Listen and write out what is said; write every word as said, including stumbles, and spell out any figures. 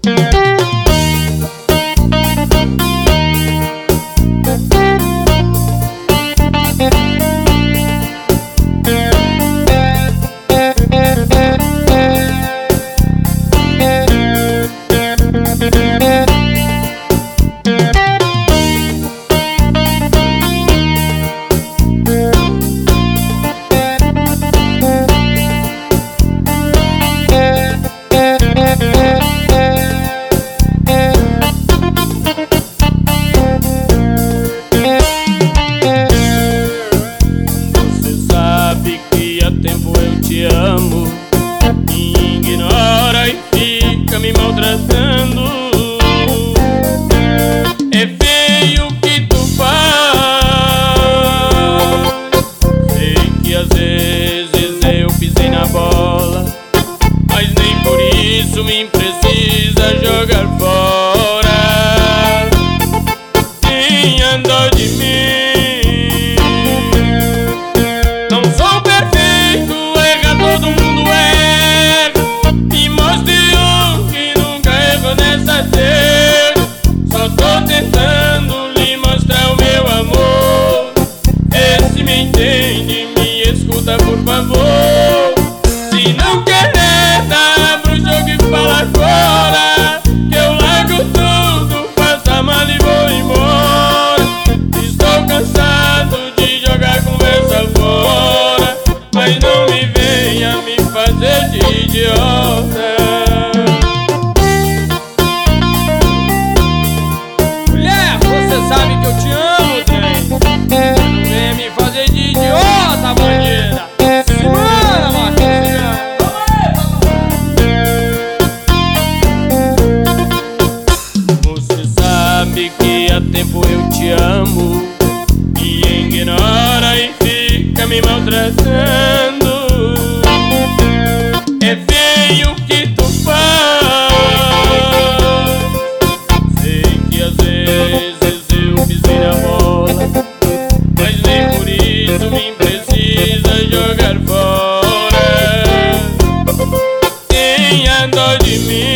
Te amo e ignora e fica me maltratando. É feio o que tu faz. Sei que às vezes eu pisei na bola, mas nem por isso me precisa jogar fora. Tenha dó de mim. Todo mundo erra, e mostre um que nunca errou nessa terra. Só tô tentando lhe mostrar o meu amor. Vê se me entende, me escuta por favor. Se não querer, dá pro jogo e fala agora, que eu largo tudo, faço a mala e vou embora. Estou cansado de jogar conversa fora, mas não me venha me fazer de idiota. Mulher, você sabe que eu te amo, trem. Não venha me fazer de idiota, bandida. Segura, Marquinhos. Você sabe que há tempo eu te amo e ignora e fica me maltratando. É feio o que tu faz. Sei que às vezes eu pisei na bola, mas nem por isso me precisa jogar fora. Tenha dó de mim.